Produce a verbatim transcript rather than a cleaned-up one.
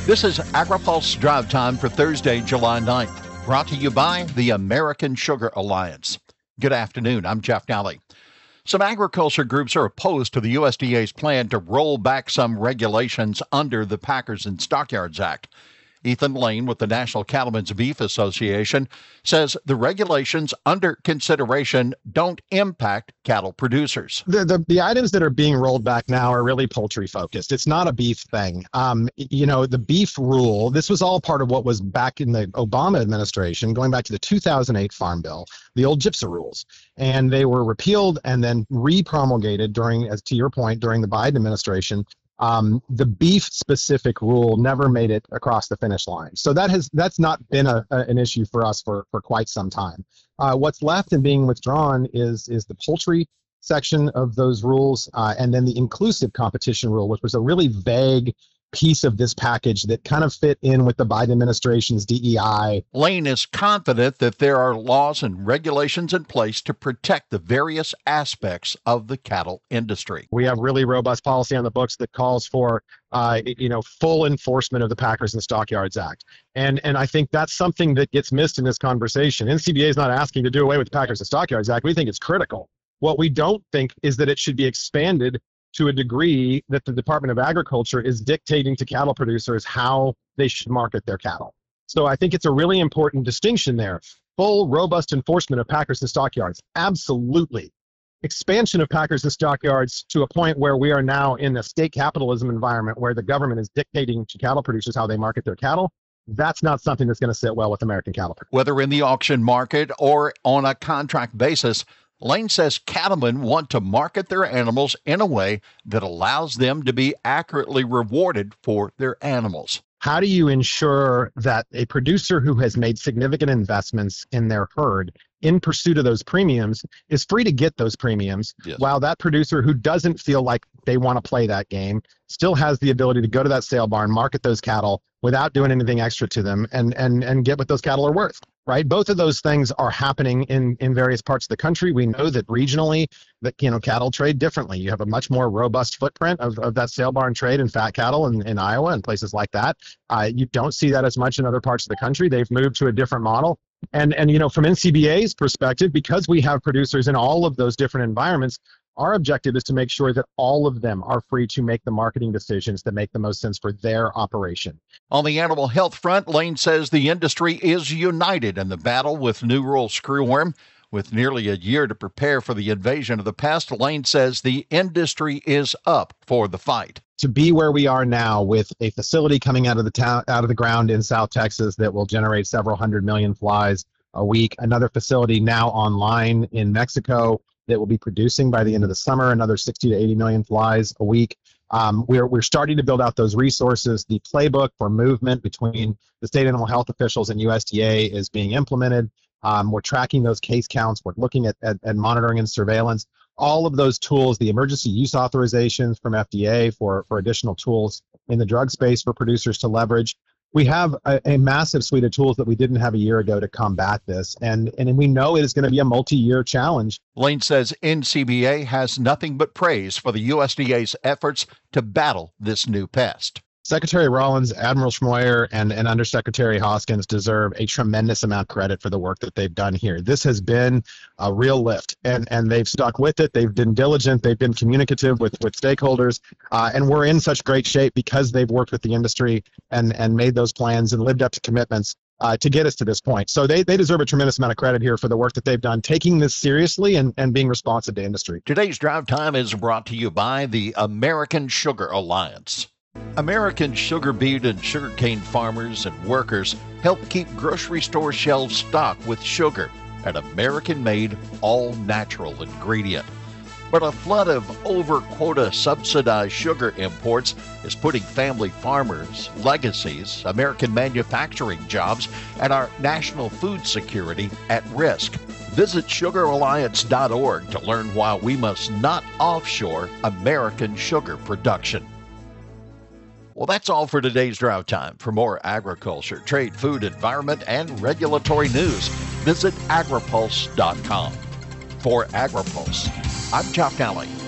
This is AgriPulse Drive Time for Thursday, July ninth, brought to you by the American Sugar Alliance. Good afternoon. I'm Jeff Nally. Some agriculture groups are opposed to the U S D A's plan to roll back some regulations under the Packers and Stockyards Act. Ethan Lane with the National Cattlemen's Beef Association says the regulations under consideration don't impact cattle producers. The, the the items that are being rolled back now are really poultry focused. It's not a beef thing. Um, you know, the beef rule, this was all part of what was back in the Obama administration, going back to the two thousand eight Farm Bill, the old GIPSA rules. And they were repealed and then re-promulgated during, as to your point, during the Biden administration. Um, the beef-specific rule never made it across the finish line. So that has that's not been a, a, an issue for us for, for quite some time. Uh, what's left and being withdrawn is is the poultry section of those rules, uh, and then the inclusive competition rule, which was a really vague piece of this package that kind of fit in with the Biden administration's D E I. Lane is confident that there are laws and regulations in place to protect the various aspects of the cattle industry. We have really robust policy on the books that calls for, uh, you know, full enforcement of the Packers and Stockyards Act. And and I think that's something that gets missed in this conversation. N C B A is not asking to do away with the Packers and Stockyards Act. We think it's critical. What we don't think is that it should be expanded to a degree that the Department of Agriculture is dictating to cattle producers how they should market their cattle. So I think it's a really important distinction there. Full, robust enforcement of Packers and Stockyards, absolutely. Expansion of Packers and Stockyards to a point where we are now in a state capitalism environment where the government is dictating to cattle producers how they market their cattle. That's not something that's going to sit well with American cattle producers. Whether in the auction market or on a contract basis, Lane says cattlemen want to market their animals in a way that allows them to be accurately rewarded for their animals. How do you ensure that a producer who has made significant investments in their herd in pursuit of those premiums is free to get those premiums, yes, while that producer who doesn't feel like they want to play that game still has the ability to go to that sale barn, market those cattle without doing anything extra to them, and and and get what those cattle are worth? Right? Both of those things are happening in, in various parts of the country. We know that regionally that, you know, cattle trade differently. You have a much more robust footprint of, of that sale barn trade in fat cattle in, in Iowa and places like that. Uh, you don't see that as much in other parts of the country. They've moved to a different model. And, and you know, from N C B A's perspective, because we have producers in all of those different environments, our objective is to make sure that all of them are free to make the marketing decisions that make the most sense for their operation. On the animal health front, Lane says the industry is united in the battle with New World screwworm. With nearly a year to prepare for the invasion of the pest, Lane says the industry is up for the fight. To be where we are now with a facility coming out of the town, out of the ground in South Texas that will generate several hundred million flies a week, another facility now online in Mexico that will be producing by the end of the summer another sixty to eighty million flies a week. Um, we're, we're starting to build out those resources. The playbook for movement between the state animal health officials and U S D A is being implemented. Um, we're tracking those case counts. We're looking at, at, at monitoring and surveillance. All of those tools, the emergency use authorizations from F D A for, for additional tools in the drug space for producers to leverage. We have a, a massive suite of tools that we didn't have a year ago to combat this, and, and we know it is going to be a multi-year challenge. Lane says N C B A has nothing but praise for the U S D A's efforts to battle this new pest. Secretary Rollins, Admiral Schmoyer, and, and Undersecretary Hoskins deserve a tremendous amount of credit for the work that they've done here. This has been a real lift, and, and they've stuck with it. They've been diligent. They've been communicative with, with stakeholders, uh, and we're in such great shape because they've worked with the industry and, and made those plans and lived up to commitments uh, to get us to this point. So they, they deserve a tremendous amount of credit here for the work that they've done, taking this seriously and, and being responsive to industry. Today's Drive Time is brought to you by the American Sugar Alliance. American sugar beet and sugarcane farmers and workers help keep grocery store shelves stocked with sugar, an American-made, all-natural ingredient. But a flood of over-quota subsidized sugar imports is putting family farmers, legacies, American manufacturing jobs, and our national food security at risk. Visit sugar alliance dot org to learn why we must not offshore American sugar production. Well, that's all for today's Drive Time. For more agriculture, trade, food, environment, and regulatory news, visit agri pulse dot com. For AgriPulse, I'm Jeff Nally.